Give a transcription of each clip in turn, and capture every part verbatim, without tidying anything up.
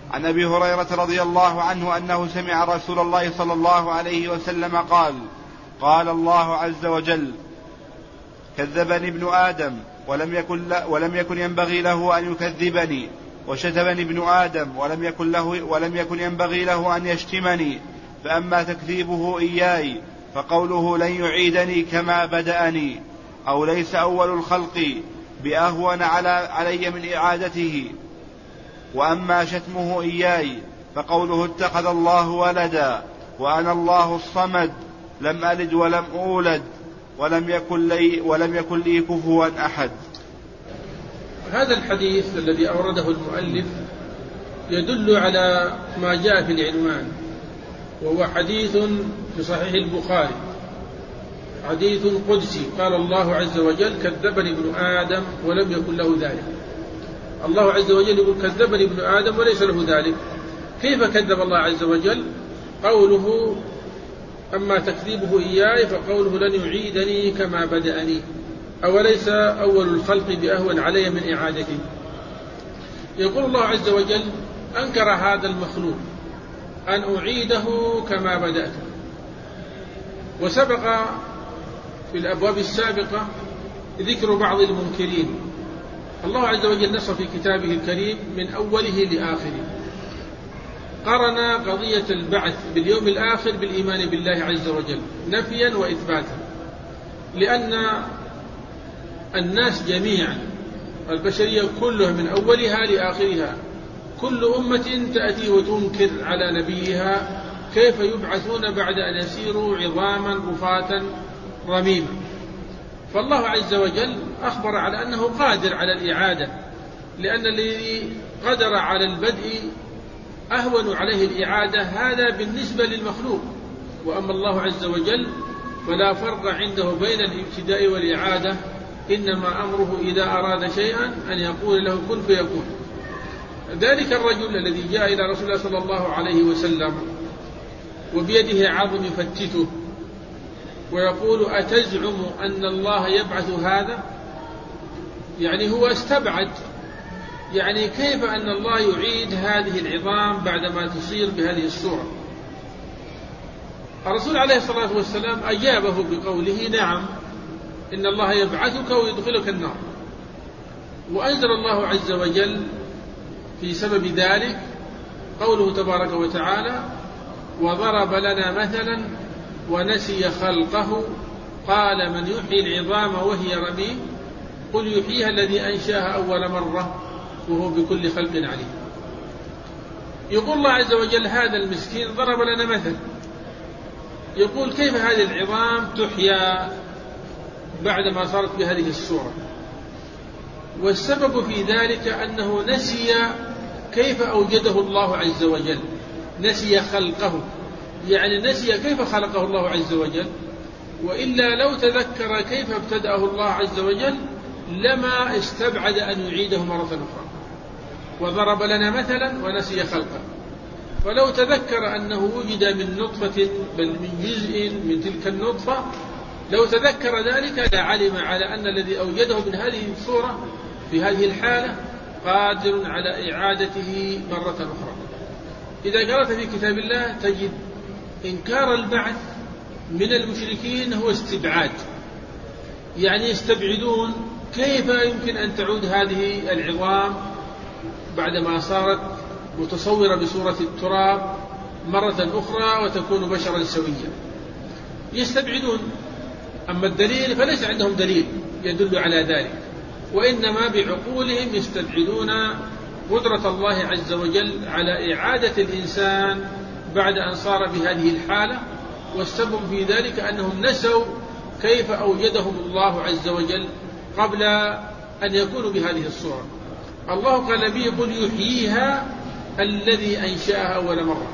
عن أبي هريرة رضي الله عنه أنه سمع رسول الله صلى الله عليه وسلم قال: قال الله عز وجل: كذبني ابن آدم ولم يكن, ولم يكن ينبغي له أن يكذبني، وشتمني ابن آدم ولم يكن, له ولم يكن ينبغي له أن يشتمني، فأما تكذيبه إياي فقوله لن يعيدني كما بدأني، أو ليس أول الخلق بأهون على علي من إعادته. وأما شتمه إياي فقوله اتخذ الله ولدا وأنا الله الصمد لم ألد ولم أولد ولم يكن لي, ولم يكن لي كفوا أحد. هذا الحديث الذي أورده المؤلف يدل على ما جاء في العنوان، وهو حديث في صحيح البخاري، حديث قدسي. قال الله عز وجل: كذبني ابن آدم ولم يكن له ذلك. الله عز وجل يقول: كذبني ابن آدم وليس له ذلك. كيف كذب الله عز وجل؟ قوله: أما تكذيبه إياي فقوله لن يعيدني كما بدأني، أوليس أول الخلق بأهون علي من إعادته. يقول الله عز وجل: أنكر هذا المخلوق أن أعيده كما بدأته. وسبق في الأبواب السابقة ذكر بعض المنكرين. الله عز وجل نص في كتابه الكريم من أوله لآخره، قرن قضية البعث باليوم الآخر بالإيمان بالله عز وجل نفيا وإثباتا، لأن الناس جميعا، البشرية كلها من أولها لآخرها، كل أمة تأتي وتنكر على نبيها كيف يبعثون بعد أن يسيروا عظاما رفاتا رميما. فالله عز وجل أخبر على أنه قادر على الإعادة، لأن الذي قدر على البدء أهون عليه الإعادة، هذا بالنسبة للمخلوق. وأما الله عز وجل فلا فرق عنده بين الابتداء والإعادة، إنما أمره إذا أراد شيئا أن يقول له كن فيكون. ذلك الرجل الذي جاء إلى رسول الله صلى الله عليه وسلم وبيده عظم يفتته ويقول: أتزعم أن الله يبعث هذا؟ يعني هو استبعد، يعني كيف أن الله يعيد هذه العظام بعدما تصير بهذه الصورة؟ الرسول عليه الصلاة والسلام أجابه بقوله: نعم، إن الله يبعثك ويدخلك النار. وأنزل الله عز وجل في سبب ذلك قوله تبارك وتعالى: وضرب لنا مثلا ونسي خلقه قال من يحيي العظام وهي رميم قل يحييها الذي أنشاها أول مرة وهو بكل خلق عليم. يقول الله عز وجل: هذا المسكين ضرب لنا مثل، يقول كيف هذه العظام تحيا بعدما صارت بهذه الصورة؟ والسبب في ذلك أنه نسي كيف أوجده الله عز وجل، نسي خلقه، يعني نسي كيف خلقه الله عز وجل. وإلا لو تذكر كيف ابتدأه الله عز وجل لما استبعد أن يعيده مرة أخرى. وضرب لنا مثلا ونسي خلقه، فلو تذكر أنه وجد من نطفة بل من جزء من تلك النطفة، لو تذكر ذلك لعلم على أن الذي أوجده من هذه الصورة في هذه الحالة قادر على إعادته مرة أخرى. إذا قرأت في كتاب الله تجد إنكار البعث من المشركين هو استبعاد، يعني يستبعدون كيف يمكن أن تعود هذه العظام بعدما صارت متصورة بصورة التراب مرة أخرى وتكون بشرا سويا، يستبعدون. أما الدليل فليس عندهم دليل يدل على ذلك، وإنما بعقولهم يستبعدون قدرة الله عز وجل على إعادة الإنسان بعد أن صار بهذه الحالة. والسبب في ذلك أنهم نسوا كيف أوجدهم الله عز وجل قبل أن يكونوا بهذه الصورة. الله قال به: قل يحييها الذي أنشأها أول مرة.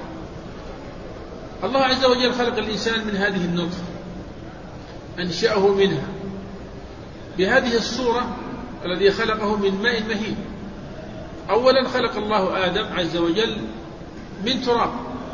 الله عز وجل خلق الإنسان من هذه النطفة، أنشأه منها بهذه الصورة الذي خلقه من ماء مهين. أولا خلق الله آدم عز وجل من تراب،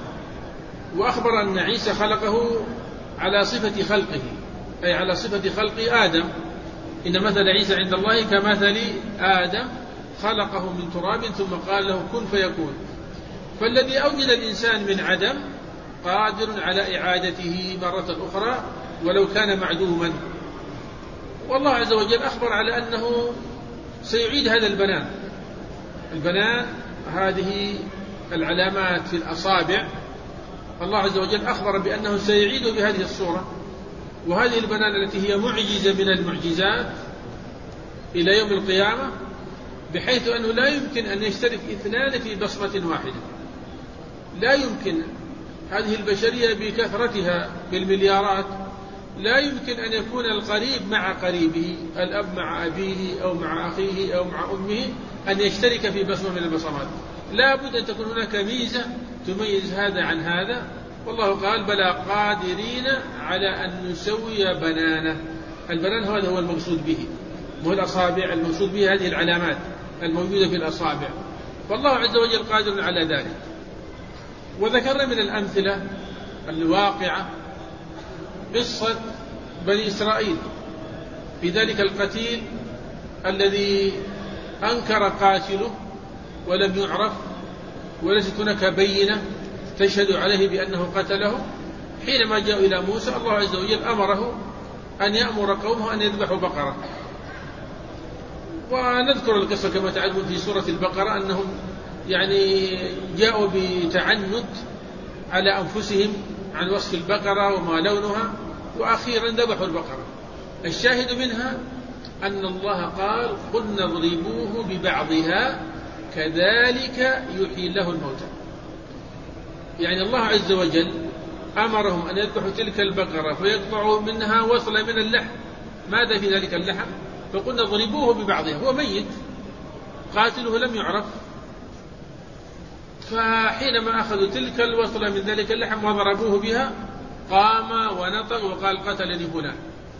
وأخبر أن عيسى خلقه على صفة خلقه، أي على صفة خلق آدم. إن مثل عيسى عند الله كمثل آدم خلقه من تراب ثم قال له كن فيكون. فالذي أوجد الإنسان من عدم قادر على إعادته مرة أخرى ولو كان معدوما. والله عز وجل أخبر على أنه سيعيد هذا البنان. البنان هذه العلامات في الأصابع، الله عز وجل أخبر بأنه سيعيد بهذه الصورة، وهذه البنان التي هي معجزة من المعجزات إلى يوم القيامة، بحيث أنه لا يمكن أن يشترك اثنان في بصمة واحدة. لا يمكن، هذه البشرية بكثرتها بالمليارات لا يمكن أن يكون القريب مع قريبه، الأب مع أبيه أو مع أخيه أو مع أمه، أن يشترك في بصمة من البصمات. لا بد أن تكون هناك ميزة تميز هذا عن هذا. والله قال بلى قادرين على أن نسوي بنانه. البنان هذا هو المقصود به، مو الأصابع، المقصود به هذه العلامات الموجودة في الأصابع، والله عز وجل قادر على ذلك. وذكرنا من الأمثلة الواقعة قصة بني إسرائيل في ذلك القتيل الذي أنكر قاتله ولم يعرف وليست هناك بينة تشهد عليه بأنه قتله. حينما جاءوا إلى موسى الله عز وجل أمره أن يأمر قومه أن يذبحوا بقرة. ونذكر القصة كما تعلمون في سورة البقرة أنهم يعني جاءوا بتعنت على أنفسهم عن وصف البقرة وما لونها، وأخيرا ذبحوا البقرة. الشاهد منها أن الله قال قلنا اضربوه ببعضها كذلك يحيي الله الموتى. يعني الله عز وجل أمرهم أن يذبحوا تلك البقرة فيقطعوا منها وصلة من اللحم. ماذا في ذلك اللحم؟ فقلنا اضربوه ببعضها، هو ميت قاتله لم يعرف. فحينما أخذوا تلك الوصلة من ذلك اللحم وضربوه بها قام ونطق وقال قتلني فلان.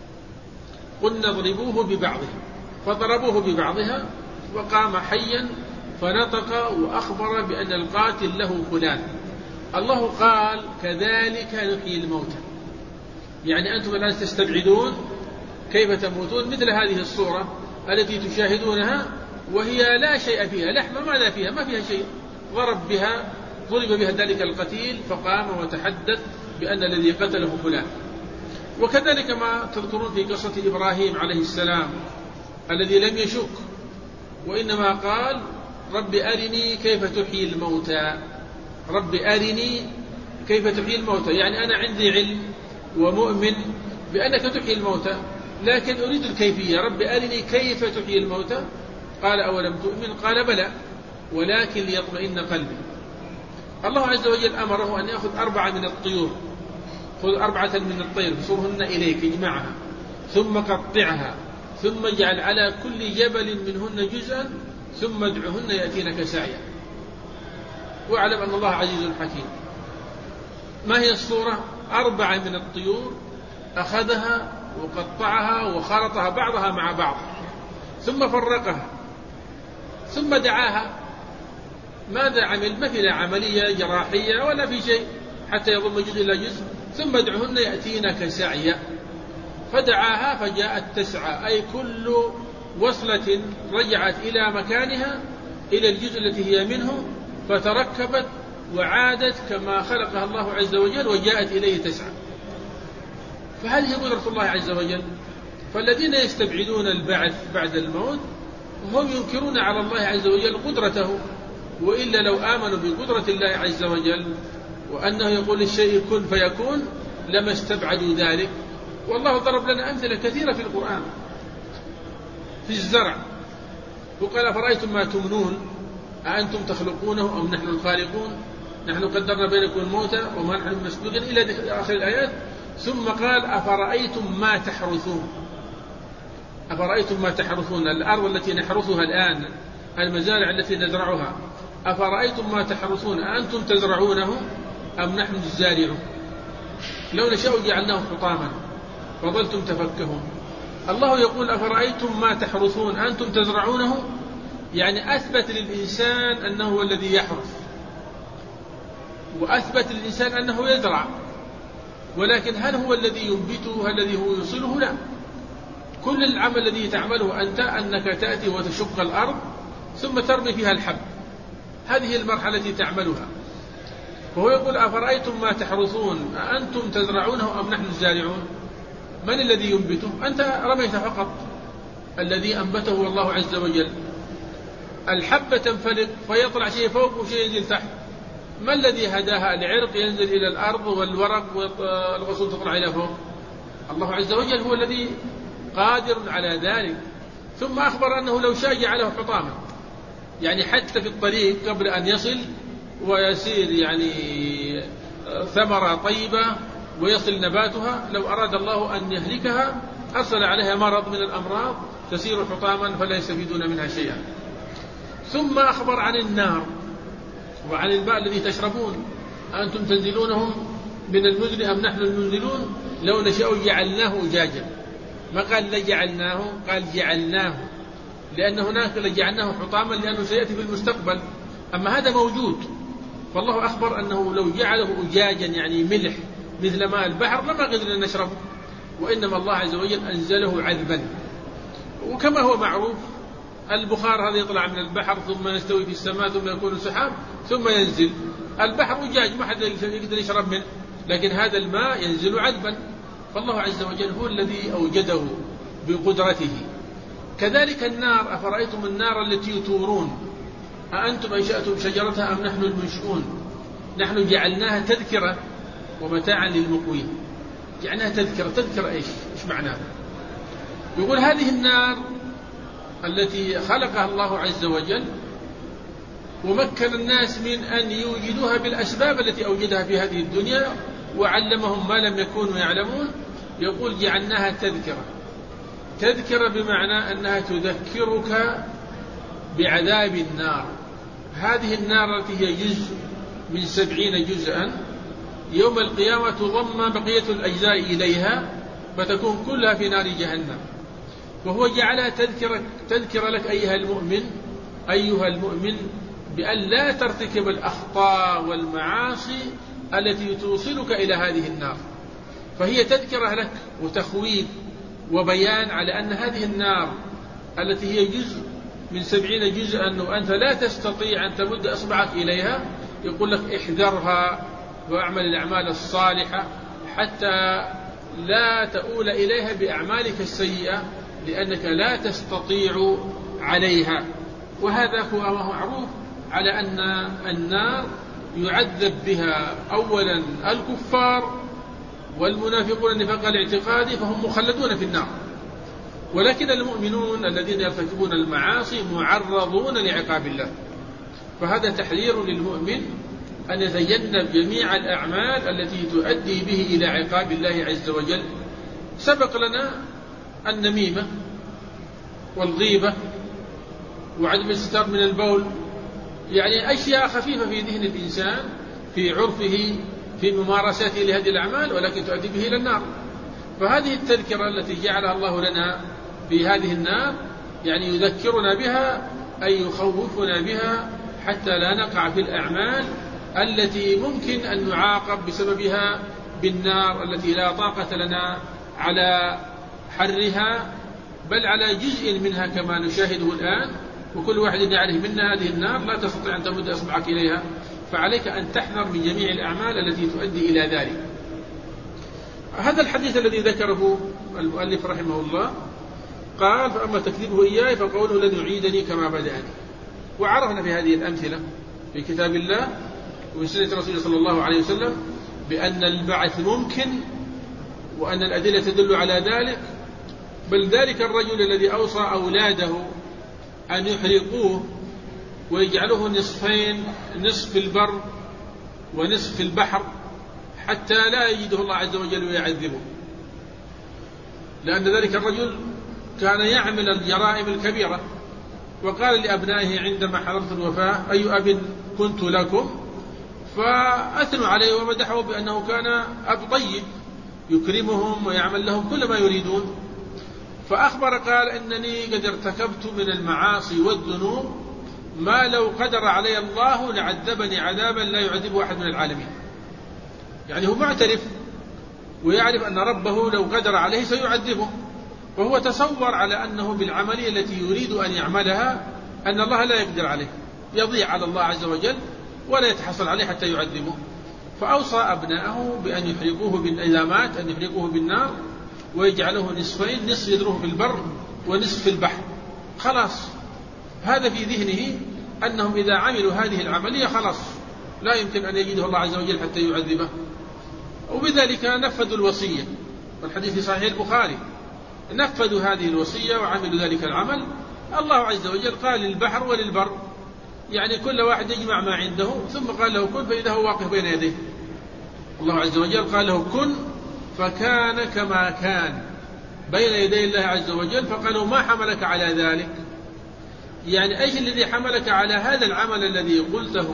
قلنا اضربوه ببعضها، فضربوه ببعضها وقام حيا فنطق وأخبر بأن القاتل له فلان. الله قال كذلك نحيي الموتى. يعني أنتم الآن تستبعدون كيف تموتون مثل هذه الصورة التي تشاهدونها وهي لا شيء فيها، لحمة ماذا فيها؟ ما فيها شيء. ضرب بها ضرب بها ذلك القتيل فقام وتحدث بأن الذي قتله فلان. وكذلك ما تذكرون في قصة إبراهيم عليه السلام الذي لم يشك وإنما قال رب أرني كيف تحيي الموتى. رب أرني كيف تحيي الموتى، يعني أنا عندي علم ومؤمن بأنك تحيي الموتى لكن أريد الكيفية. رب أرني كيف تحيي الموتى. قال أولم تؤمن؟ قال بلى ولكن ليطمئن قلبي. الله عز وجل أمره أن يأخذ أربعة من الطيور، خذ أربعة من الطير فصرهن إليك اجمعها ثم قطعها ثم اجعل على كل جبل منهن جزءا ثم ادعهن يأتينك سعيا واعلم أن الله عزيز حكيم. ما هي الصورة؟ أربعة من الطيور أخذها وقطعها وخلطها بعضها مع بعض ثم فرقها ثم دعاها. ماذا عمل؟ ما في لا عملية جراحية ولا في شيء حتى يضم جزء إلى جزء. ثم ادعهن يأتينك سعيا، فدعاها فجاءت تسعى، أي كل وصلة رجعت إلى مكانها إلى الجزء التي هي منه فتركبت وعادت كما خلقها الله عز وجل وجاءت إليه تسعى. فهذه قدرة الله عز وجل. فالذين يستبعدون البعث بعد الموت هم ينكرون على الله عز وجل قدرته، وإلا لو آمنوا بقدرة الله عز وجل وأنه يقول الشيء كن فيكون لما استبعدوا ذلك. والله ضرب لنا أمثلة كثيرة في القرآن في الزرع، وقال أفرأيتم ما تمنون أأنتم تخلقونه أم نحن الخالقون نحن قدرنا بينكم الموت وما نحن مسبوقين إلى آخر الآيات. ثم قال أفرأيتم ما تحرثون. أفرأيتم ما تحرثون، الأرض التي نحرثها الآن، المزارع التي نزرعها، أفرأيتم ما تحرثون أأنتم تزرعونه أم نحن الزارعون لو نشاء جعلناه حطاما فظلتم تفكهون. الله يقول أفرأيتم ما تحرثون أنتم تزرعونه، يعني أثبت للإنسان أنه هو الذي يحرث وأثبت للإنسان أنه يزرع، ولكن هل هو الذي ينبته؟ هل الذي هو يوصله؟ لا. كل العمل الذي تعمله أنت أنك تأتي وتشق الأرض ثم ترمي فيها الحب، هذه المرحلة التي تعملها. وهو يقول أفرأيتم ما تحرثون أأنتم تزرعونه أم نحن الزارعون؟ من الذي ينبته؟ أنت رميت فقط، الذي أنبته هو الله عز وجل. الحبة تنفلق فيطلع شيء فوق وشيء ينزل تحت، ما الذي هداها؟ العرق ينزل إلى الأرض والورق والغصون تطلع إلى فوق. الله عز وجل هو الذي قادر على ذلك. ثم أخبر أنه لو شاء جعله حطاما، يعني حتى في الطريق قبل أن يصل ويسير يعني ثمرة طيبة ويصل نباتها، لو أراد الله أن يهلكها أرسل عليها مرض من الأمراض تسير حطاما فلا يستفيدون منها شيئا. ثم أخبر عن النار وعن الماء الذي تشربون، أنتم تنزلونهم من المزن أم نحن المنزلون؟ لو نشاء جعلناه أجاجا، ما قال لجعلناه، قال جعلناه، لأن هناك لجعلناه حطاما لأنه سيأتي في المستقبل، أما هذا موجود. فالله أخبر أنه لو جعله أجاجا يعني ملح مثل ماء البحر لما قدرنا نشربه، وإنما الله عز وجل أنزله عذبا. وكما هو معروف البخار هذا يطلع من البحر ثم يستوي في السماء ثم يكون سحاب ثم ينزل. البحر أجاج ما حد يقدر يشرب منه، لكن هذا الماء ينزل عذبا. فالله عز وجل هو الذي أوجده بقدرته. كذلك النار، أفرأيتم النار التي تورون أأنتم أنشأتم شجرتها أم نحن المنشئون؟ نحن جعلناها تذكرة ومتاعا للمقوين. جعلناها تذكرة، تذكرة إيش؟ إيش معناها؟ يقول هذه النار التي خلقها الله عز وجل ومكن الناس من أن يوجدوها بالأسباب التي أوجدها في هذه الدنيا وعلمهم ما لم يكونوا يعلمون، يقول جعلناها تذكرة. تذكرة بمعنى أنها تذكرك بعذاب النار. هذه النار التي هي جزء من سبعين جزءا، يوم القيامة تضم بقية الأجزاء إليها فتكون كلها في نار جهنم. وهو جعلها تذكرة, تذكر لك أيها المؤمن أيها المؤمن بأن لا ترتكب الأخطاء والمعاصي التي توصلك إلى هذه النار. فهي تذكرة لك وتخويف وبيان على أن هذه النار التي هي جزء من سبعين جزءا وأنت لا تستطيع أن تمد أصبعك إليها، يقول لك احذرها واعمل الأعمال الصالحة حتى لا تؤول إليها بأعمالك السيئة لأنك لا تستطيع عليها. وهذا هو معروف على أن النار يعذب بها أولا الكفار والمنافقون النفاق الاعتقادي فهم مخلدون في النار، ولكن المؤمنون الذين يرتكبون المعاصي معرضون لعقاب الله. فهذا تحذير للمؤمن أن يتجنب جميع الأعمال التي تؤدي به إلى عقاب الله عز وجل. سبق لنا النميمة والغيبة وعدم الاستتار من البول، يعني أشياء خفيفة في ذهن الإنسان في عرفه في ممارسته لهذه الأعمال ولكن تؤدي به إلى النار. فهذه التذكرة التي جعلها الله لنا في هذه النار يعني يذكرنا بها أي يخوفنا بها حتى لا نقع في الأعمال التي ممكن أن نعاقب بسببها بالنار التي لا طاقة لنا على حرها بل على جزء منها كما نشاهده الآن. وكل واحد يعرف منا هذه النار لا تستطيع أن تمد أصبعك إليها، فعليك أن تحذر من جميع الأعمال التي تؤدي إلى ذلك. هذا الحديث الذي ذكره المؤلف رحمه الله قال فأما تكذيبه إياي فقوله لن يعيدني كما بدأني. وعرفنا في هذه الأمثلة في كتاب الله وفي سنة رسول صلى الله عليه وسلم بأن البعث ممكن وأن الأدلة تدل على ذلك. بل ذلك الرجل الذي أوصى أولاده أن يحرقوه ويجعلوه نصفين، نصف في البر ونصف في البحر حتى لا يجده الله عز وجل ويعذبه، لأن ذلك الرجل كان يعمل الجرائم الكبيرة. وقال لأبنائه عندما حضرت الوفاة أي أب كنت لكم، فأثنوا عليه ومدحوا بأنه كان أب طيب يكرمهم ويعمل لهم كل ما يريدون. فأخبر قال إنني قد ارتكبت من المعاصي والذنوب ما لو قدر علي الله لعذبني عذابا لا يعذبه أحد من العالمين. يعني هو معترف ويعرف أن ربه لو قدر عليه سيعذبه، وهو تصور على أنه بالعملية التي يريد أن يعملها أن الله لا يقدر عليه، يضيع على الله عز وجل ولا يتحصل عليه حتى يعذبه. فأوصى أبناءه بأن يحرقوه إذا مات أن يحرقوه بالنار ويجعله نصفين، نصف يذروه في البر ونصف في البحر. خلاص هذا في ذهنه أنهم إذا عملوا هذه العملية خلاص لا يمكن أن يجده الله عز وجل حتى يعذبه. وبذلك نفذوا الوصية، والحديث في صحيح البخاري، نفذوا هذه الوصية وعملوا ذلك العمل. الله عز وجل قال للبحر وللبر، يعني كل واحد يجمع ما عنده، ثم قال له كن فإذا هو واقف بين يديه. الله عز وجل قال له كن فكان كما كان بين يدي الله عز وجل. فقالوا ما حملك على ذلك؟ يعني أيش الذي حملك على هذا العمل الذي قلته؟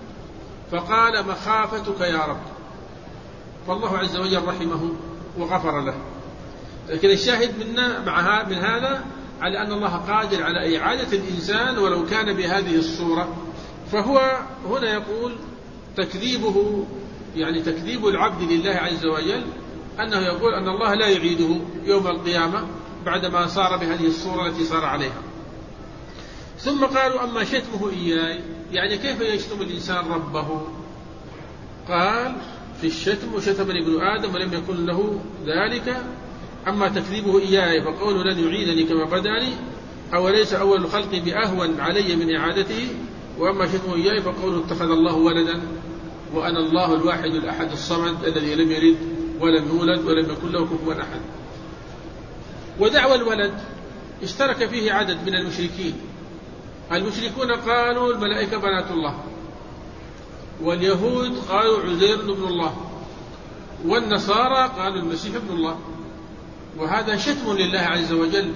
فقال مخافتك يا رب. فالله عز وجل رحمه وغفر له. لكن الشاهد منا مع من هذا على أن الله قادر على إعادة الإنسان ولو كان بهذه الصورة. فهو هنا يقول تكذيبه، يعني تكذيب العبد لله عز وجل، أنه يقول أن الله لا يعيده يوم القيامة بعدما صار بهذه الصورة التي صار عليها. ثم قالوا أما شتمه إياي، يعني كيف يشتم الإنسان ربه؟ قال في الشتم وشتمني ابن آدم ولم يكن له ذلك. أما تكذيبه إياي فقوله لن يعيدني كما بدأني، أو ليس أول الخلق بأهون علي من إعادته. وأما شتمه إياي فقوله اتخذ الله ولدا وأنا الله الواحد الأحد الصمد الذي لم يلد ولم يولد ولم يكن له كفوا أحد. ودعوى الولد اشترك فيه عدد من المشركين. المشركون قالوا الملائكة بنات الله، واليهود قالوا عزير ابن الله، والنصارى قالوا المسيح ابن الله. وهذا شتم لله عز وجل،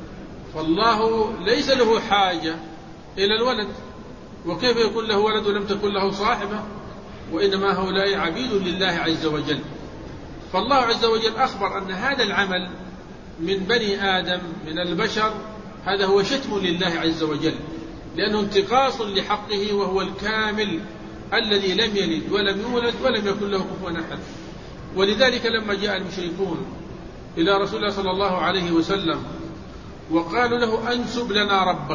فالله ليس له حاجة إلى الولد، وكيف يكون له ولد ولم تكن له صاحبة؟ وإنما هؤلاء عبيد لله عز وجل. فالله عز وجل أخبر أن هذا العمل من بني آدم من البشر هذا هو شتم لله عز وجل، لأنه انتقاص لحقه وهو الكامل الذي لم يلد ولم يولد ولم يكن له كفوا أحد. ولذلك لما جاء المشركون إلى رسول الله صلى الله عليه وسلم وقالوا له أنسب لنا ربك،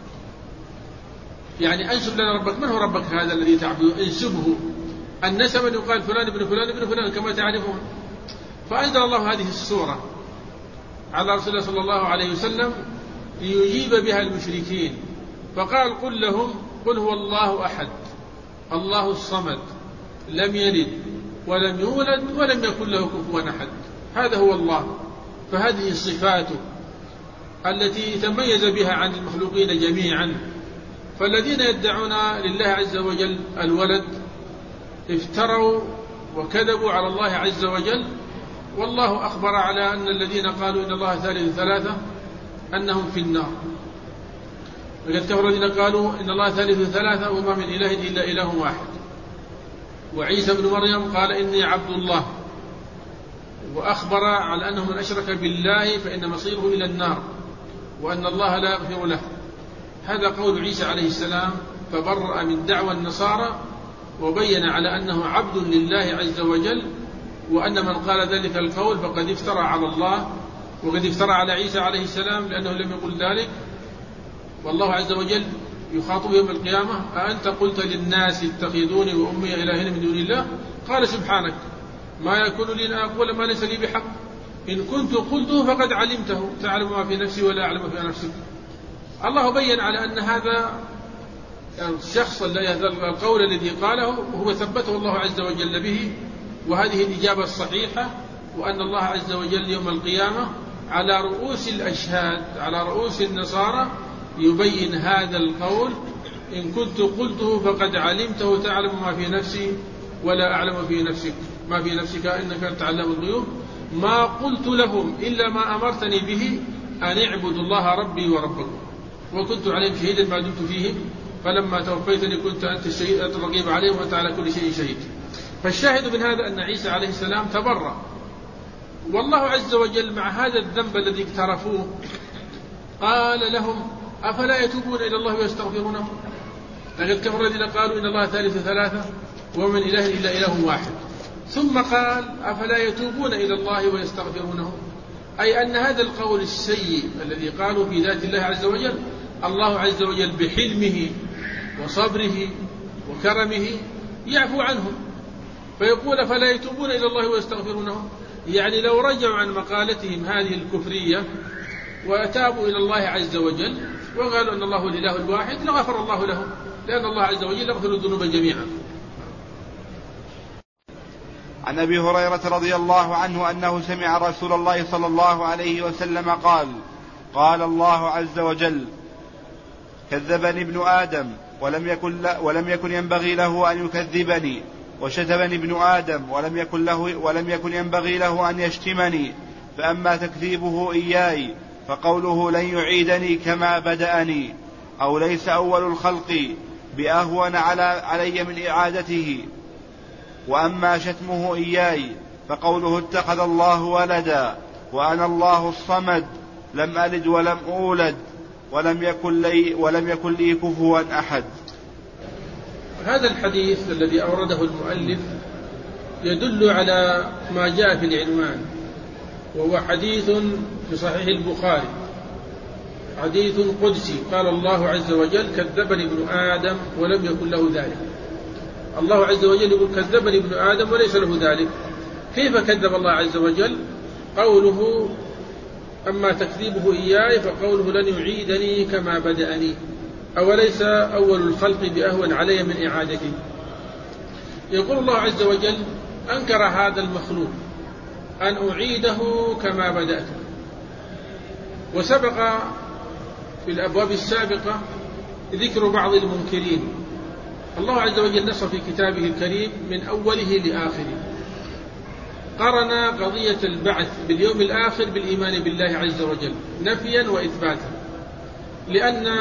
يعني أنسب لنا ربك، من هو ربك هذا الذي تعبده؟ انسبه. النسب أن يقال فلان ابن فلان ابن فلان كما تعرفون. فأنزل الله هذه السورة على رسول الله صلى الله عليه وسلم ليجيب بها المشركين، فقال قل لهم قل هو الله أحد الله الصمد لم يلد ولم يولد ولم يكن له كفوا أحد. هذا هو الله. فهذه صفاته التي تميز بها عن المخلوقين جميعا. فالذين يدعون لله عز وجل الولد افتروا وكذبوا على الله عز وجل. والله أخبر على أن الذين قالوا إن الله ثالث ثلاثة أنهم في النار. وقد كفر الذين قالوا إن الله ثالث ثلاثة وما من إله إلا إله واحد. وعيسى بن مريم قال إني عبد الله، وأخبر على أنه من أشرك بالله فإن مصيره إلى النار وأن الله لا يغفر له. هذا قول عيسى عليه السلام، فبرأ من دعوى النصارى وبين على أنه عبد لله عز وجل، وأن من قال ذلك القول فقد افترى على الله وقد افترى على عيسى عليه السلام لأنه لم يقل ذلك. والله عز وجل يخاطب يوم القيامة أأنت قلت للناس اتخذوني وأمي إلهين من دون الله؟ قال سبحانك ما يكون لي أن أقول ما ليس لي بحق، إن كنت قلته فقد علمته تعلم ما في نفسي ولا أعلم في نفسك. الله بين على أن هذا الشخص القول الذي قاله هو ثبته الله عز وجل به، وهذه الإجابة الصحيحة، وأن الله عز وجل يوم القيامة على رؤوس الأشهاد على رؤوس النصارى يبين هذا القول، إن كنت قلته فقد علمته تعلم ما في نفسي ولا أعلم في نفسك ما في نفسك إنك تعلم الغيوب، ما قلت لهم إلا ما أمرتني به أن اعبدوا الله ربي وربكم وكنت عليهم شهيدا ما دمت فيهم فلما توفيتني كنت أنت الشهيد الرقيب عليهم وأنت على كل شيء شهيد. فالشاهد من هذا أن عيسى عليه السلام تبرأ، والله عز وجل مع هذا الذنب الذي اقترفوه قال لهم أفلا يتوبون إلى الله ويستغفرونه؟ لقد كفر الذين قالوا إن الله ثالث ثلاثة ومن إله إلا إله واحد. ثم قال أفلا يتوبون إلى الله ويستغفرونه، أي أن هذا القول السيء الذي قالوا في ذات الله عز وجل الله عز وجل بحلمه وصبره وكرمه يعفو عنهم، فيقول فلا يتوبون إلى الله ويستغفرونه، يعني لو رجعوا عن مقالتهم هذه الكفرية وأتابوا إلى الله عز وجل وقالوا أن الله الإله الواحد لغفر الله لهم، لأن الله عز وجل يغفر الذنوب جميعا. عن أبي هريرة رضي الله عنه أنه سمع رسول الله صلى الله عليه وسلم قال: قال الله عز وجل: كذبني ابن آدم ولم يكن, ولم يكن ينبغي له أن يكذبني، وشتمني ابن آدم ولم يكن, له ولم يكن ينبغي له أن يشتمني، فأما تكذيبه إياي فقوله لن يعيدني كما بدأني، أو ليس أول الخلق بأهون على علي من إعادته. وأما شتمه إياي فقوله اتخذ الله ولدا وأنا الله الصمد لم ألد ولم أولد ولم يكن لي, ولم يكن لي كفوا أحد. هذا الحديث الذي أورده المؤلف يدل على ما جاء في العنوان، وهو حديث في صحيح البخاري، حديث قدسي. قال الله عز وجل: كذبني ابن آدم ولم يكن له ذلك. الله عز وجل يقول: كذبني ابن آدم وليس له ذلك. كيف كذب الله عز وجل؟ قوله: أما تكذيبه إياي فقوله لن يعيدني كما بدأني، أوليس أول الخلق بأهون علي من إعادتي. يقول الله عز وجل: أنكر هذا المخلوق أن أعيده كما بدأته. وسبق في الأبواب السابقة ذكر بعض المنكرين. الله عز وجل نص في كتابه الكريم من أوله لآخره، قرن قضية البعث باليوم الآخر بالإيمان بالله عز وجل نفيا وإثباتا، لأن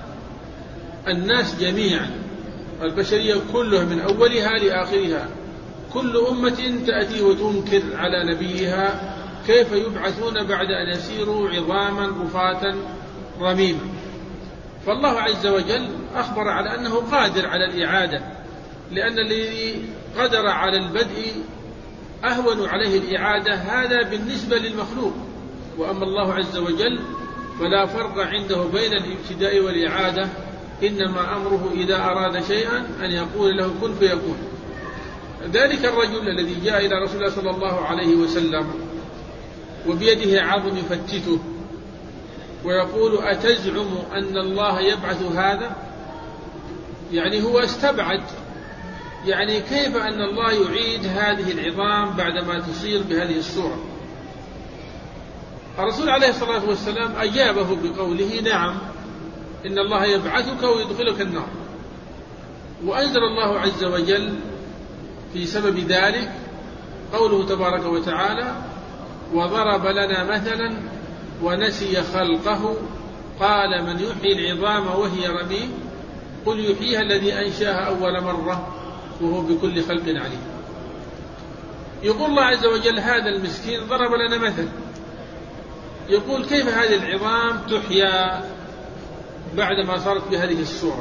الناس جميعا البشرية كلها من أولها لآخرها كل أمة تأتي وتنكر على نبيها كيف يبعثون بعد أن يسيروا عظاما رفاتا رميما. فالله عز وجل أخبر على أنه قادر على الإعادة، لأن الذي قدر على البدء أهون عليه الإعادة، هذا بالنسبة للمخلوق. وأما الله عز وجل فلا فرق عنده بين الابتداء والإعادة، إنما أمره إذا أراد شيئا أن يقول له كن فيكون. ذلك الرجل الذي جاء إلى رسول الله صلى الله عليه وسلم وبيده عظم يفتته ويقول: أتزعم أن الله يبعث هذا؟ يعني هو استبعد، يعني كيف أن الله يعيد هذه العظام بعدما تصير بهذه الصورة؟ الرسول عليه الصلاة والسلام أجابه بقوله: نعم، إن الله يبعثك ويدخلك النار. وأنزل الله عز وجل في سبب ذلك قوله تبارك وتعالى: وضرب لنا مثلا ونسي خلقه قال من يحيي العظام وهي رميم قل يحييها الذي أنشاها أول مرة وهو بكل خلق عليم. يقول الله عز وجل: هذا المسكين ضرب لنا مثل، يقول كيف هذه العظام تحيا بعدما صارت بهذه الصورة؟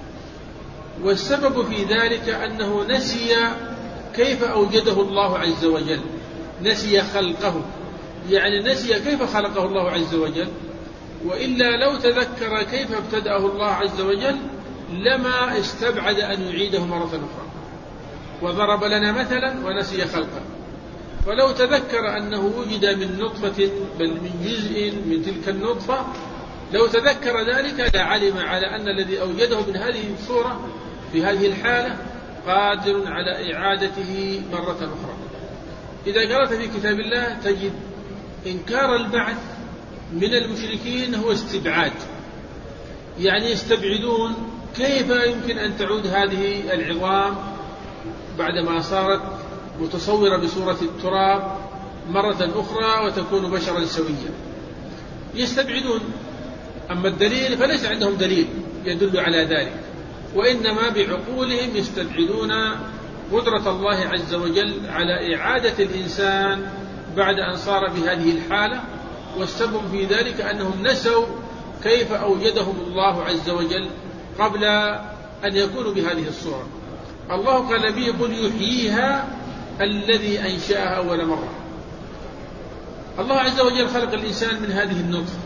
والسبب في ذلك أنه نسي كيف أوجده الله عز وجل، نسي خلقه، يعني نسي كيف خلقه الله عز وجل. وإلا لو تذكر كيف ابتدأه الله عز وجل لما استبعد أن يعيده مرة أخرى. وضرب لنا مثلا ونسي خلقه، ولو تذكر أنه وجد من نطفة بل من جزء من تلك النطفة، لو تذكر ذلك لعلم على أن الذي أوجده من هذه الصورة في هذه الحالة قادر على إعادته مرة أخرى. إذا قرأت في كتاب الله تجد إنكار البعث من المشركين هو استبعاد، يعني يستبعدون كيف يمكن أن تعود هذه العظام بعدما صارت متصورة بصورة التراب مرة أخرى وتكون بشرا سويا، يستبعدون. أما الدليل فليس عندهم دليل يدل على ذلك، وإنما بعقولهم يستبعدون قدرة الله عز وجل على إعادة الإنسان بعد أن صار بهذه الحالة. والسبب في ذلك أنهم نسوا كيف أوجدهم الله عز وجل قبل أن يكونوا بهذه الصورة. الله قال به: قل يحييها الذي أنشأها أول مرة. الله عز وجل خلق الإنسان من هذه النطفة،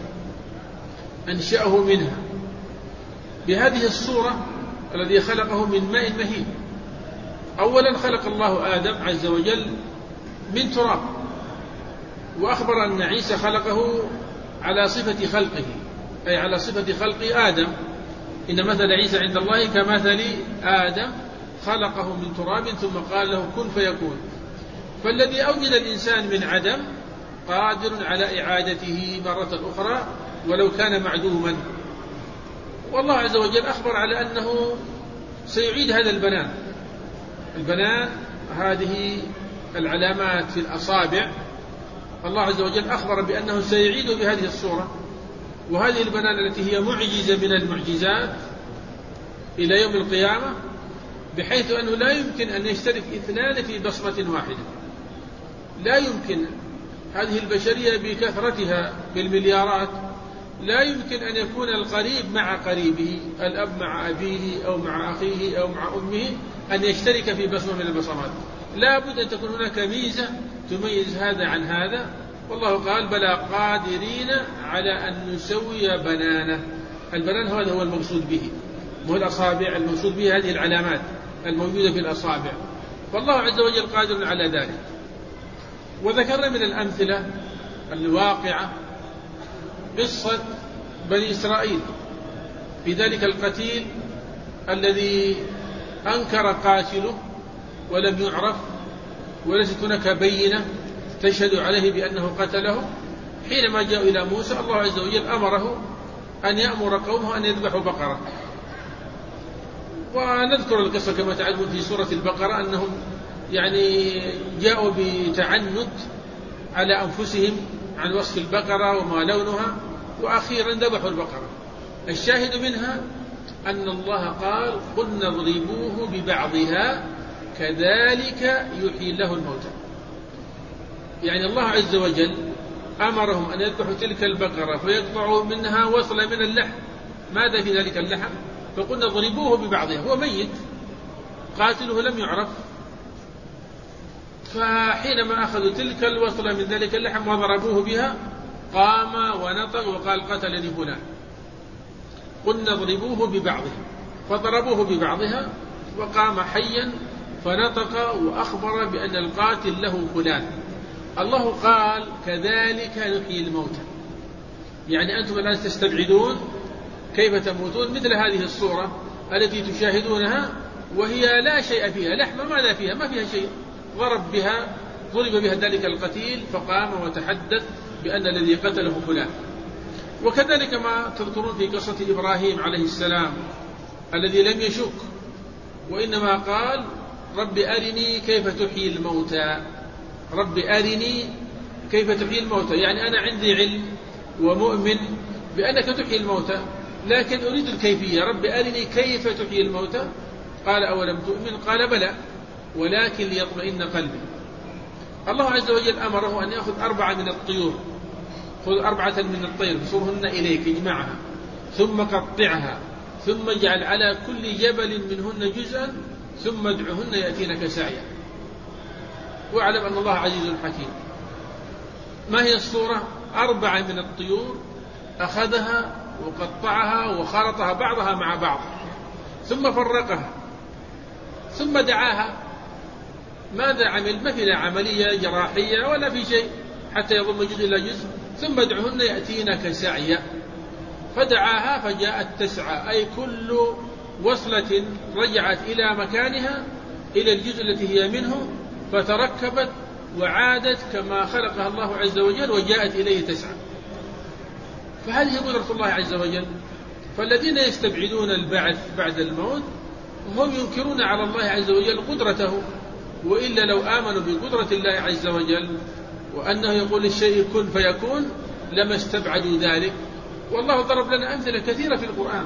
أنشأه منها بهذه الصورة الذي خلقه من ماء مهين، أولا خلق الله آدم عز وجل من تراب، وأخبر أن عيسى خلقه على صفة خلقه، أي على صفة خلق آدم. إن مثل عيسى عند الله كمثل آدم خلقه من تراب ثم قال له كن فيكون. فالذي أوجد الإنسان من عدم قادر على إعادته مرة أخرى ولو كان معدوما. والله عز وجل أخبر على أنه سيعيد هذا البنان. البنان هذه العلامات في الأصابع، الله عز وجل أخبر بأنه سيعيد بهذه الصورة، وهذه البنان التي هي معجزة من المعجزات إلى يوم القيامة، بحيث أنه لا يمكن أن يشترك اثنان في بصمة واحدة. لا يمكن، هذه البشرية بكثرتها بالمليارات لا يمكن أن يكون القريب مع قريبه، الأب مع أبيه أو مع أخيه أو مع أمه، أن يشترك في بصمة من البصمات. لا بد أن تكون هناك ميزة تميز هذا عن هذا. والله قال بلى قادرين على أن نسوي بنانه. البنان هذا هو المقصود به، مو الأصابع، المقصود به هذه العلامات الموجودة في الأصابع، فالله عز وجل قادر على ذلك. وذكرنا من الأمثلة الواقعة قصة بني إسرائيل في ذلك القتيل الذي أنكر قاتله ولم يعرف وليست هناك بينة تشهد عليه بأنه قتله. حينما جاءوا إلى موسى الله عز وجل أمره أن يأمر قومه أن يذبحوا بقرة. ونذكر القصة كما تعلمون في سورة البقرة أنهم يعني جاءوا بتعنت على أنفسهم عن وصف البقرة وما لونها، وأخيرا ذبحوا البقرة. الشاهد منها أن الله قال قلنا اضربوه ببعضها كذلك يحيي الله الموتى. يعني الله عز وجل أمرهم أن يذبحوا تلك البقرة فيقطعوا منها وصلة من اللحم. ماذا في ذلك اللحم؟ فقلنا اضربوه ببعضها، هو ميت قاتله لم يعرف. فحينما أخذوا تلك الوصلة من ذلك اللحم وضربوه بها قام ونطق وقال قتلني فلان. قلنا اضربوه ببعضها، فضربوه ببعضها وقام حيا فنطق وأخبر بأن القاتل له فلان. الله قال كذلك نحيي الموتى. يعني أنتم الآن تستبعدون كيف تموتون مثل هذه الصورة التي تشاهدونها وهي لا شيء فيها، لحمة ماذا فيها؟ ما فيها شيء. ضرب بها ضرب بها ذلك القتيل فقام وتحدث بأن الذي قتله فلان. وكذلك ما تذكرون في قصة إبراهيم عليه السلام الذي لم يشك وإنما قال رب أرني كيف تحيي الموتى. رب أرني كيف تحيي الموتى، يعني أنا عندي علم ومؤمن بأنك تحيي الموتى لكن أريد الكيفية. رب أرني كيف تحيي الموتى. قال أولم تؤمن؟ قال بلى ولكن ليطمئن قلبي. الله عز وجل أمره أن يأخذ أربعة من الطيور، خذ أربعة من الطير فصرهن إليك اجمعها ثم قطعها ثم اجعل على كل جبل منهن جزءا ثم ادعهن يأتينك سعيا. واعلم أن الله عزيز حكيم. ما هي الصورة؟ أربعة من الطيور أخذها وقطعها وخلطها بعضها مع بعض ثم فرقها ثم دعاها. ماذا عمل؟ ما في لا عملية جراحية ولا في شيء حتى يضم جزء إلى جزء. ثم ادعهن يأتينك سعيا. فدعاها فجاءت تسعى، أي كل وصلة رجعت إلى مكانها إلى الجزء التي هي منه فتركبت وعادت كما خلقها الله عز وجل وجاءت إليه تسعى. فهذه قدرة الله عز وجل. فالذين يستبعدون البعث بعد الموت هم ينكرون على الله عز وجل قدرته، وإلا لو آمنوا بقدرة الله عز وجل وأنه يقول الشيء كن فيكون لما استبعدوا ذلك. والله ضرب لنا أمثلة كثيرة في القرآن.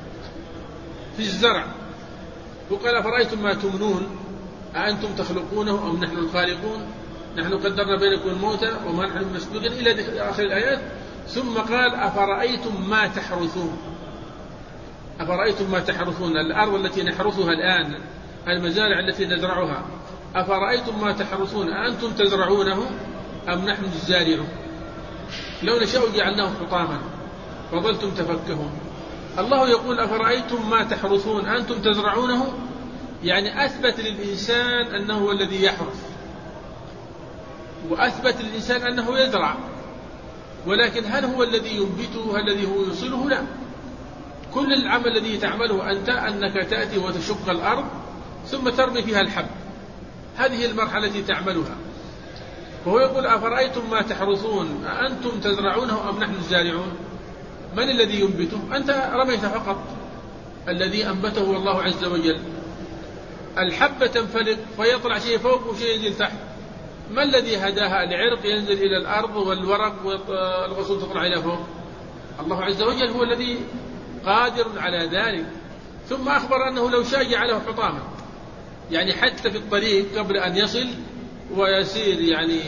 في الزرع وقال فرأيتم ما تمنون أأنتم تخلقونه أم نحن الخالقون نحن قدرنا بينكم الموت وما نحن بمسبوقين إلى آخر الآيات. ثم قال أفرأيتم ما تحرثون. أفرأيتم ما تحرثون، الأرض التي نحرثها الآن، المزارع التي نزرعها، أفرأيتم ما تحرثون أأنتم تزرعونه أم نحن الزارعون لو نشاء جعلناه حطاما فظلتم تفكهون. الله يقول أفرأيتم ما تحرثون أأنتم تزرعونه يعني أثبت للإنسان أنه هو الذي يحرث، وأثبت للإنسان أنه يزرع، ولكن هل هو الذي ينبته؟ هل الذي هو يوصله؟ لا. كل العمل الذي تعمله أنت أنك تأتي وتشق الأرض ثم ترمي فيها الحب، هذه المرحلة التي تعملها. وهو يقول أفرأيتم ما تحرثون أأنتم تزرعونه أم نحن الزارعون؟ من الذي ينبته؟ أنت رميت فقط، الذي أنبته هو الله عز وجل. الحبة تنفلق فيطلع شيء فوق وشيء ينزل تحت، ما الذي هداها؟ العرق ينزل إلى الأرض والورق والغصون تطلع إلى فوق. الله عز وجل هو الذي قادر على ذلك. ثم أخبر أنه لو شاء جعله حطاما، يعني حتى في الطريق قبل أن يصل ويسير يعني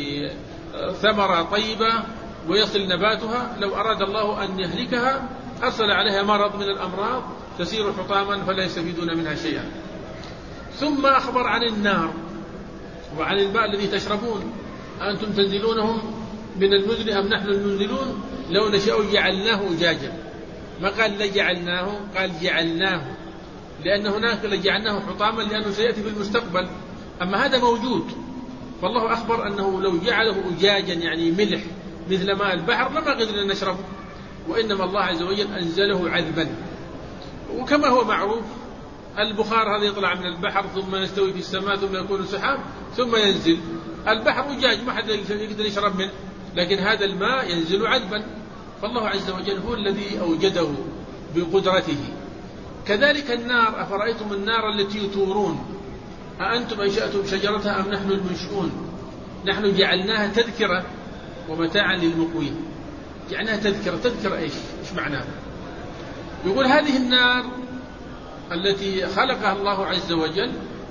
ثمرة طيبة ويصل نباتها، لو أراد الله أن يهلكها أرسل عليها مرض من الأمراض تسير حطاما فلا يستفيدون منها شيئا. ثم أخبر عن النار وعن الماء الذي تشربون، أنتم تنزلونه من المزن أم نحن المنزلون؟ لو نشاء جعلناه أجاجا، ما قال لجعلناه، قال جعلناه، لأن هناك لجعلناه حطاما لأنه سيأتي في المستقبل، أما هذا موجود. فالله أخبر أنه لو جعله أجاجا يعني ملح مثل ماء البحر لما قدرنا نشربه، وإنما الله عز وجل أنزله عذبا. وكما هو معروف البخار هذا يطلع من البحر ثم يستوي في السماء ثم يكون سحاب ثم ينزل. البحر أجاج ما حد يقدر يشرب منه، لكن هذا الماء ينزل عذبا. فالله عز وجل هو الذي أوجده بقدرته. كذلك النار، أفرأيتم النار التي تورون أأنتم أنشأتم شجرتها أم نحن المنشئون؟ نحن جعلناها تذكرة ومتاعا للمقوين. جعلناها تذكرة، تذكرة إيش؟ إيش معناها؟ يقول هذه النار التي خلقها الله عز وجل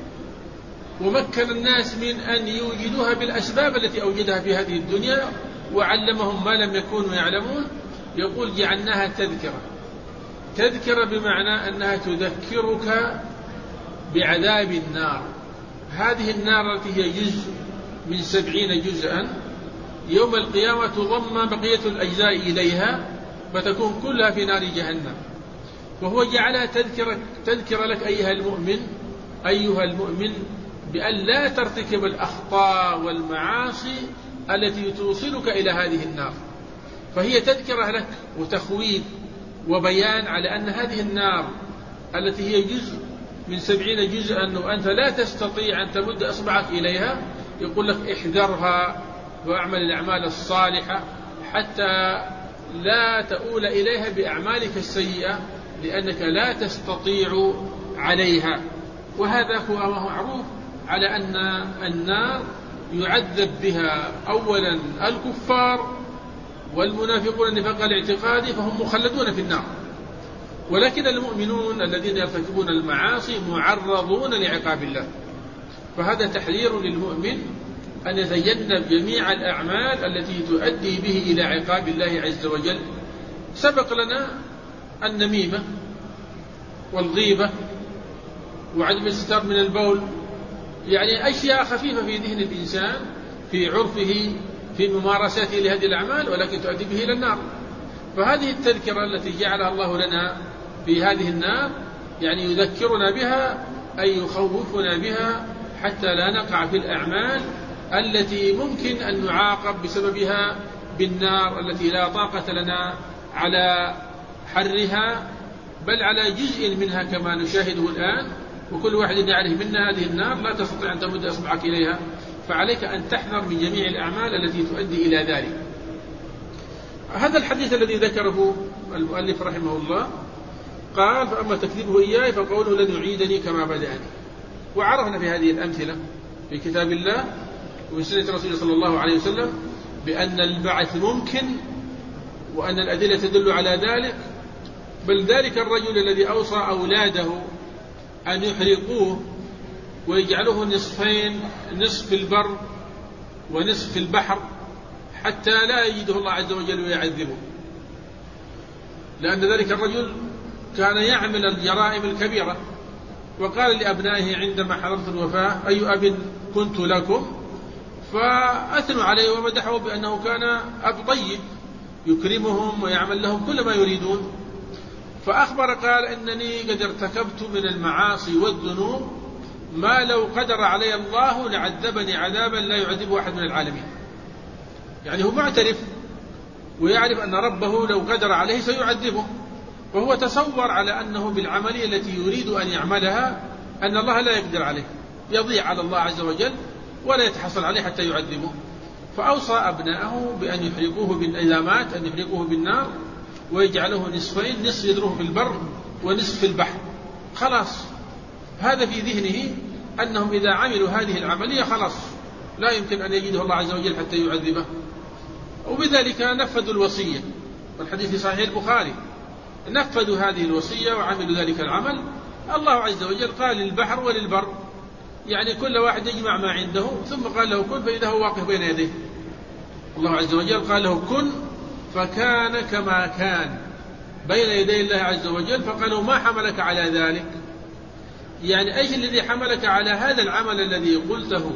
ومكن الناس من أن يوجدوها بالأسباب التي أوجدها في هذه الدنيا وعلمهم ما لم يكونوا يعلمون، يقول جعلناها تذكرة. تذكرة بمعنى أنها تذكرك بعذاب النار. هذه النار التي هي جزء من سبعين جزءا، يوم القيامة تضم بقية الأجزاء إليها فتكون كلها في نار جهنم. وهو جعلها تذكرة, تذكر لك أيها المؤمن أيها المؤمن بأن لا ترتكب الأخطاء والمعاصي التي توصلك إلى هذه النار. فهي تذكرة لك وتخويف وبيان على أن هذه النار التي هي جزء من سبعين جزءا وأنت لا تستطيع أن تمد أصبعك إليها، يقول لك احذرها واعمل الأعمال الصالحة حتى لا تؤول إليها بأعمالك السيئة لأنك لا تستطيع عليها. وهذا هو معروف على أن النار يعذب بها أولا الكفار والمنافقون النفاق الاعتقادي فهم مخلدون في النار، ولكن المؤمنون الذين يرتكبون المعاصي معرضون لعقاب الله. فهذا تحذير للمؤمن أن يتجنب جميع الأعمال التي تؤدي به إلى عقاب الله عز وجل. سبق لنا النميمة والغيبة وعدم الاستتار من البول، يعني أشياء خفيفة في ذهن الإنسان في عرفه في ممارسته لهذه الأعمال، ولكن تؤدي به إلى النار. فهذه التذكرة التي جعلها الله لنا في هذه النار يعني يذكرنا بها أي يخوفنا بها حتى لا نقع في الأعمال التي ممكن أن نعاقب بسببها بالنار التي لا طاقة لنا على حرها بل على جزء منها كما نشاهده الآن. وكل واحد يعرف منا هذه النار لا تستطيع أن تمد أصبعك إليها، فعليك أن تحذر من جميع الأعمال التي تؤدي إلى ذلك. هذا الحديث الذي ذكره المؤلف رحمه الله قال فأما تكذيبه إياي فقوله لن يعيدني كما بدأني. وعرفنا في هذه الأمثلة في كتاب الله وفي سنة رسول صلى الله عليه وسلم بأن البعث ممكن وأن الأدلة تدل على ذلك. بل ذلك الرجل الذي أوصى أولاده أن يحرقوه ويجعلوه نصفين، نصف في البر ونصف في البحر حتى لا يجده الله عز وجل ويعذبه، لأن ذلك الرجل كان يعمل الجرائم الكبيرة. وقال لأبنائه عندما حضرت الوفاة أي أب كنت لكم، فأثنوا عليه ومدحوا بأنه كان أب طيب يكرمهم ويعمل لهم كل ما يريدون. فأخبر قال إنني قد ارتكبت من المعاصي والذنوب ما لو قدر علي الله لعذبني عذابا لا يعذبه أحد من العالمين. يعني هو معترف ويعرف أن ربه لو قدر عليه سيعذبه، وهو تصور على أنه بالعملية التي يريد أن يعملها أن الله لا يقدر عليه، يضيع على الله عز وجل ولا يتحصل عليه حتى يعذبه. فأوصى أبناءه بأن يحرقوه إذا مات أن يحرقوه بالنار ويجعله نصفين، نصف يذروه في البر ونصف في البحر. خلاص هذا في ذهنه أنهم إذا عملوا هذه العملية خلاص لا يمكن أن يجده الله عز وجل حتى يعذبه. وبذلك نفذوا الوصية، والحديث في صحيح البخاري، نفذوا هذه الوصية وعملوا ذلك العمل. الله عز وجل قال للبحر وللبر، يعني كل واحد يجمع ما عنده ثم قال له كن، فإذا هو واقف بين يديه. الله عز وجل قال له كن فكان كما كان بين يدي الله عز وجل. فقالوا ما حملك على ذلك؟ يعني أيش الذي حملك على هذا العمل الذي قلته؟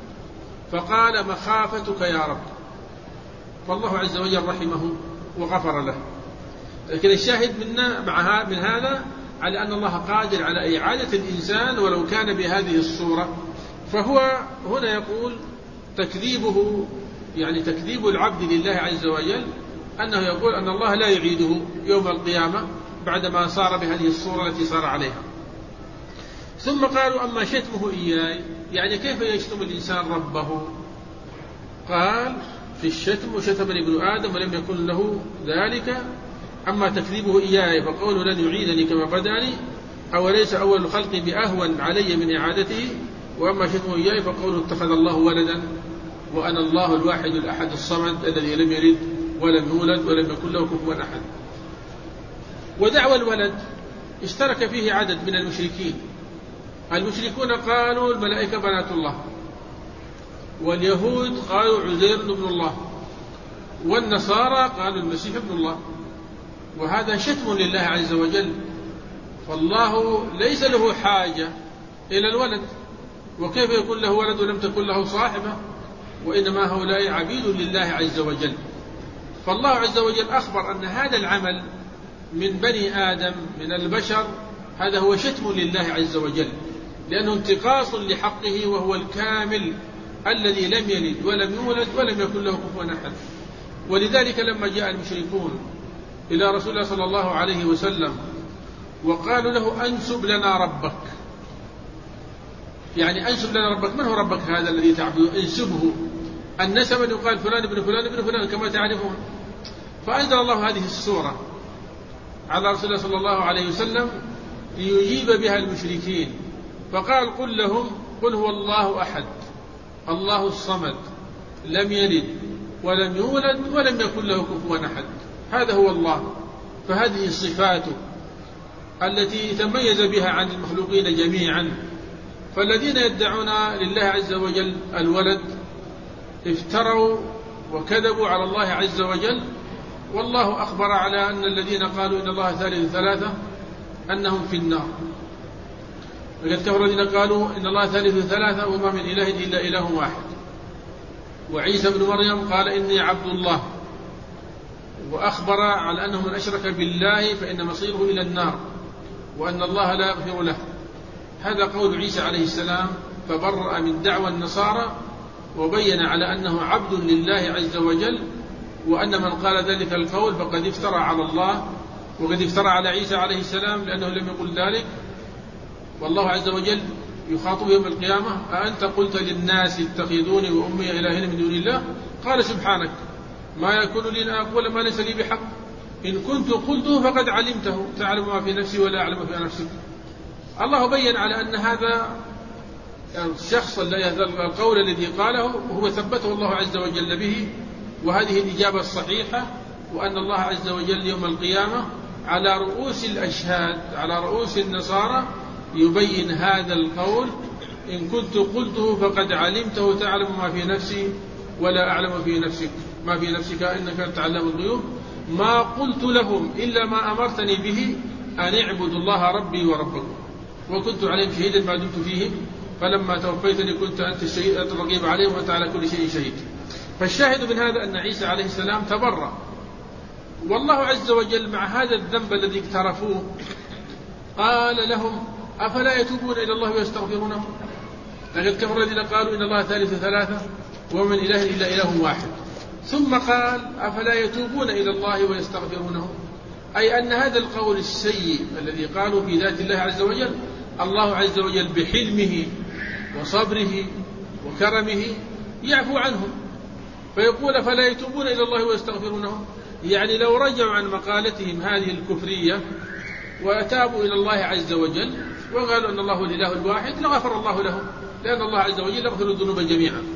فقال مخافتك يا رب. فالله عز وجل رحمه وغفر له. لكن الشاهد منا مع من هذا على أن الله قادر على إعادة الإنسان ولو كان بهذه الصورة. فهو هنا يقول تكذيبه، يعني تكذيب العبد لله عز وجل، أنه يقول أن الله لا يعيده يوم القيامة بعدما صار بهذه الصورة التي صار عليها. ثم قالوا أما شتمه إياي، يعني كيف يشتم الإنسان ربه؟ قال في الشتم وشتمني ابن آدم ولم يكن له ذلك. أما تكذيبه إياي فقوله لن يعيدني كما بداني، أو ليس أول الخلق بأهون علي من إعادته. وأما شتمه إياي فقوله اتخذ الله ولدا وأنا الله الواحد الأحد الصمد الذي لم يلد ولم يولد ولم يكن له كفوا أحد. ودعوى الولد اشترك فيه عدد من المشركين. المشركون قالوا الملائكة بنات الله، واليهود قالوا عزير ابن الله، والنصارى قالوا المسيح ابن الله. وهذا شتم لله عز وجل، فالله ليس له حاجة إلى الولد، وكيف يكون له ولد ولم تكن له صاحبة؟ وإنما هؤلاء عبيد لله عز وجل. فالله عز وجل أخبر أن هذا العمل من بني آدم من البشر هذا هو شتم لله عز وجل، لأنه انتقاص لحقه، وهو الكامل الذي لم يلد ولم يولد ولم يكن له كفوا أحد. ولذلك لما جاء المشركون إلى رسول الله صلى الله عليه وسلم وقالوا له أنسب لنا ربك، يعني أنسب لنا ربك، من هو ربك هذا الذي تعبده؟ انسبه. النسب أن يقال فلان ابن فلان ابن فلان كما تعرفون. فأنزل الله هذه السورة على رسول الله صلى الله عليه وسلم ليجيب بها المشركين، فقال قل لهم قل هو الله أحد الله الصمد لم يلد ولم يولد ولم يكن له كفوا أحد. هذا هو الله. فهذه صفاته التي تميز بها عن المخلوقين جميعا. فالذين يدعون لله عز وجل الولد افتروا وكذبوا على الله عز وجل. والله أخبر على أن الذين قالوا إن الله ثالث ثلاثة أنهم في النار. وقد كفر الذين قالوا إن الله ثالث ثلاثة وما من إله إلا إله واحد. وعيسى بن مريم قال إني عبد الله، وأخبر على أنه من أشرك بالله فإن مصيره إلى النار وأن الله لا يغفر له. هذا قول عيسى عليه السلام، فبرأ من دعوى النصارى وبين على أنه عبد لله عز وجل، وأن من قال ذلك القول فقد افترى على الله وقد افترى على عيسى عليه السلام لأنه لم يقل ذلك. والله عز وجل يخاطب يوم القيامة أأنت قلت للناس اتخذوني وأمي إلهين من دون الله؟ قال سبحانك ما يكون لي أن أقول ما ليس لي بحق، إن كنت قلته فقد علمته تعلم ما في نفسي ولا أعلم ما في نفسك. الله بين على أن هذا الشخص القول الذي قاله هو ثبته الله عز وجل به، وهذه الإجابة الصحيحة، وأن الله عز وجل يوم القيامة على رؤوس الأشهاد على رؤوس النصارى يبين هذا القول، إن كنت قلته فقد علمته تعلم ما في نفسي ولا أعلم في نفسك ما في نفسك إنك تعلم الغيوب، ما قلت لهم إلا ما أمرتني به أن اعبدوا الله ربي وربكم وكنت عليهم شهيدا ما دمت فيهم فلما توفيتني كنت أنت الشهيد الرقيب عليهم وأنت على كل شيء شهيد. فالشاهد من هذا أن عيسى عليه السلام تبرأ والله عز وجل مع هذا الذنب الذي اقترفوه قال لهم أفلا يتوبون إلى الله ويستغفرونه؟ لقد كفر الذين قالوا إن الله ثالث ثلاثة ومن إله إلا إله واحد. ثم قال أفلا يتوبون إلى الله ويستغفرونه، أي أن هذا القول السيء الذي قالوا في ذات الله عز وجل الله عز وجل بحلمه وصبره وكرمه يعفو عنهم، فيقول فلا يتوبون إلى الله ويستغفرونه، يعني لو رجعوا عن مقالتهم هذه الكفرية وتابوا إلى الله عز وجل وقالوا أن الله الإله الواحد لغفر الله لهم، لأن الله عز وجل يغفر الذنوب جميعا.